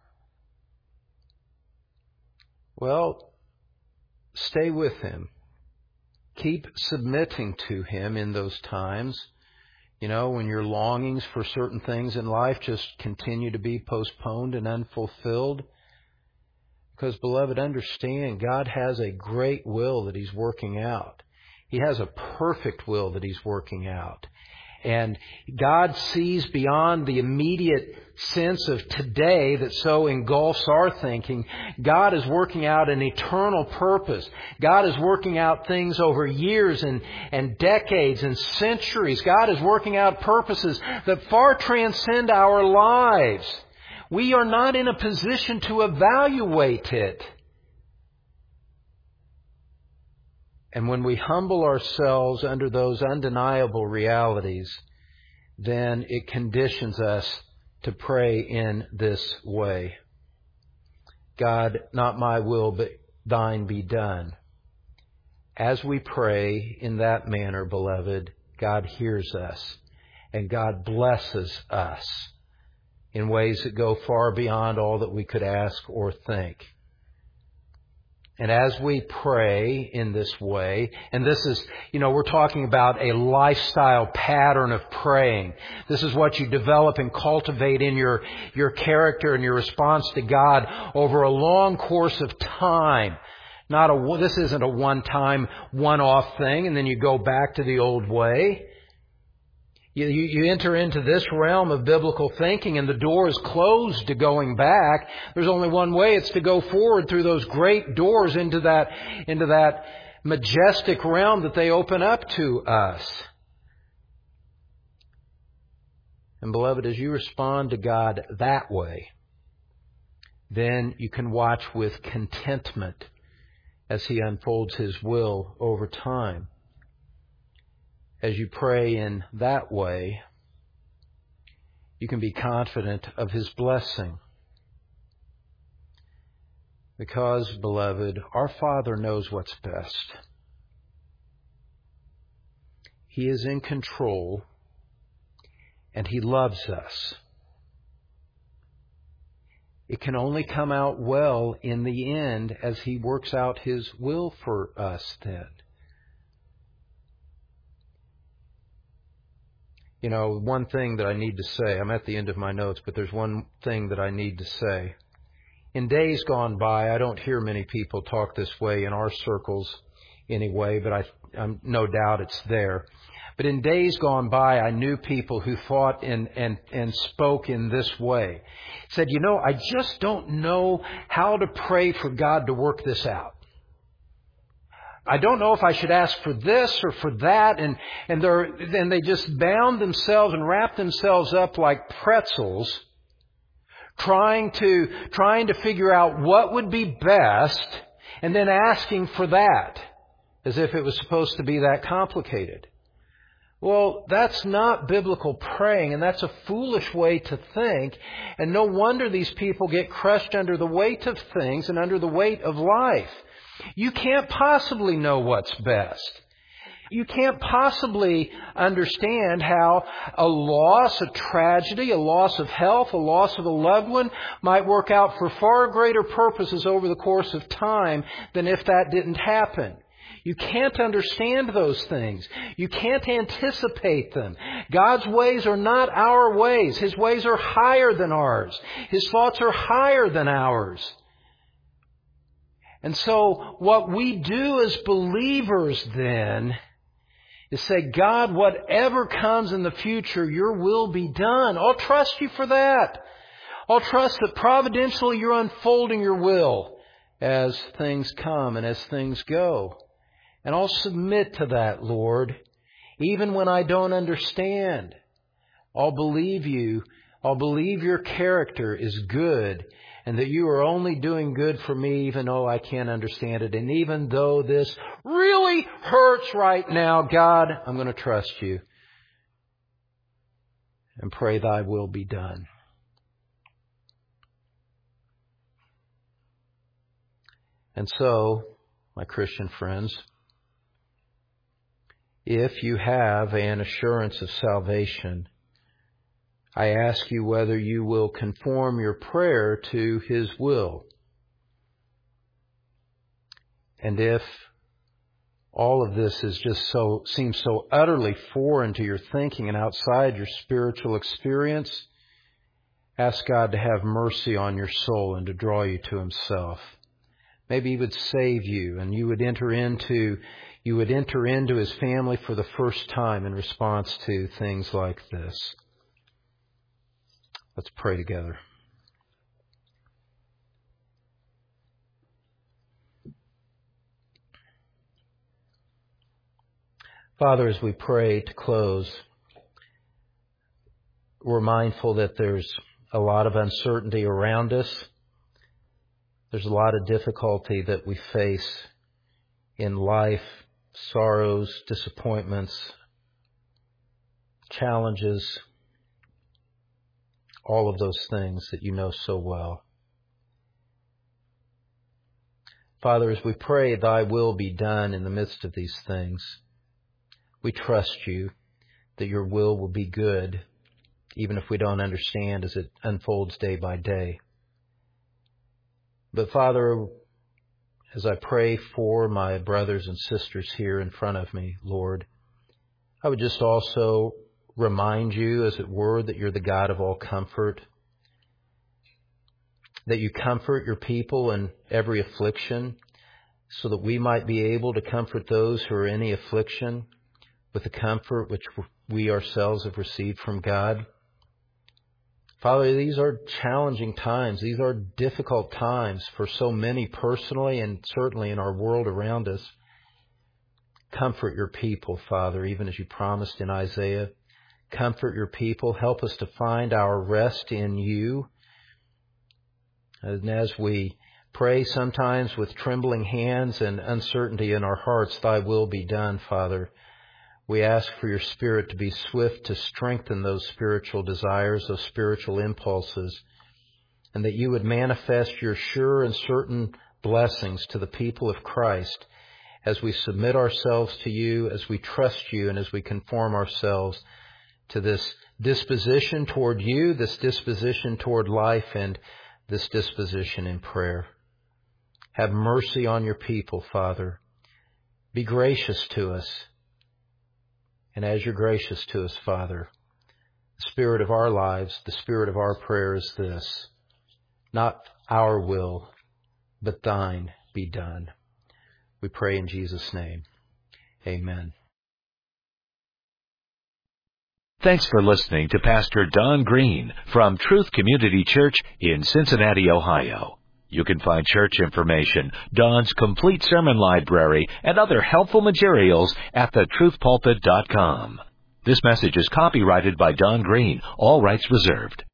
Well, stay with Him. Keep submitting to Him in those times. You know, when your longings for certain things in life just continue to be postponed and unfulfilled. Because, beloved, understand, God has a great will that He's working out. He has a perfect will that He's working out. And God sees beyond the immediate sense of today that so engulfs our thinking. God is working out an eternal purpose. God is working out things over years and, and decades and centuries. God is working out purposes that far transcend our lives. We are not in a position to evaluate it. And when we humble ourselves under those undeniable realities, then it conditions us to pray in this way. God, not my will, but Thine be done. As we pray in that manner, beloved, God hears us and God blesses us in ways that go far beyond all that we could ask or think. And as we pray in this way, and this is, you know, we're talking about a lifestyle pattern of praying. This is what you develop and cultivate in your, your character and your response to God over a long course of time. Not a, this isn't a one-time, one-off thing, and then you go back to the old way. You, you, you enter into this realm of biblical thinking and the door is closed to going back. There's only one way. It's to go forward through those great doors into that, into that majestic realm that they open up to us. And beloved, as you respond to God that way, then you can watch with contentment as He unfolds His will over time. As you pray in that way, you can be confident of His blessing. Because, beloved, our Father knows what's best. He is in control, and He loves us. It can only come out well in the end as He works out His will for us then. You know, one thing that I need to say, I'm at the end of my notes, but there's one thing that I need to say. In days gone by, I don't hear many people talk this way in our circles anyway, but I, I'm no doubt it's there. But in days gone by, I knew people who thought and, and, and spoke in this way. Said, you know, I just don't know how to pray for God to work this out. I don't know if I should ask for this or for that. And, and they're, and they just bound themselves and wrapped themselves up like pretzels, trying to, trying to figure out what would be best and then asking for that as if it was supposed to be that complicated. Well, that's not biblical praying, and that's a foolish way to think. And no wonder these people get crushed under the weight of things and under the weight of life. You can't possibly know what's best. You can't possibly understand how a loss, a tragedy, a loss of health, a loss of a loved one might work out for far greater purposes over the course of time than if that didn't happen. You can't understand those things. You can't anticipate them. God's ways are not our ways. His ways are higher than ours. His thoughts are higher than ours. And so what we do as believers then is say, God, whatever comes in the future, your will be done. I'll trust you for that. I'll trust that providentially you're unfolding your will as things come and as things go. And I'll submit to that, Lord. Even when I don't understand, I'll believe you. I'll believe your character is good and that you are only doing good for me even though I can't understand it. And even though this really hurts right now, God, I'm going to trust you and pray thy will be done. And so, my Christian friends, if you have an assurance of salvation, I ask you whether you will conform your prayer to His will. And if all of this is just so, seems so utterly foreign to your thinking and outside your spiritual experience, ask God to have mercy on your soul and to draw you to Himself. Maybe He would save you and you would enter into You would enter into His family for the first time in response to things like this. Let's pray together. Father, as we pray to close, we're mindful that there's a lot of uncertainty around us. There's a lot of difficulty that we face in life. Sorrows, disappointments, challenges, all of those things that you know so well. Father, as we pray, thy will be done in the midst of these things, we trust you that your will will be good, even if we don't understand as it unfolds day by day. But Father, as I pray for my brothers and sisters here in front of me, Lord, I would just also remind you, as it were, that you're the God of all comfort, that you comfort your people in every affliction, so that we might be able to comfort those who are in any affliction with the comfort which we ourselves have received from God. Father, these are challenging times. These are difficult times for so many personally and certainly in our world around us. Comfort your people, Father, even as you promised in Isaiah. Comfort your people. Help us to find our rest in you. And as we pray sometimes with trembling hands and uncertainty in our hearts, thy will be done, Father. We ask for your Spirit to be swift to strengthen those spiritual desires, those spiritual impulses, and that you would manifest your sure and certain blessings to the people of Christ as we submit ourselves to you, as we trust you, and as we conform ourselves to this disposition toward you, this disposition toward life, and this disposition in prayer. Have mercy on your people, Father. Be gracious to us. And as you're gracious to us, Father, the spirit of our lives, the spirit of our prayer is this: not our will, but thine be done. We pray in Jesus' name. Amen. Thanks for listening to Pastor Don Green from Truth Community Church in Cincinnati, Ohio. You can find church information, Don's complete sermon library, and other helpful materials at the truth pulpit dot com. This message is copyrighted by Don Green, all rights reserved.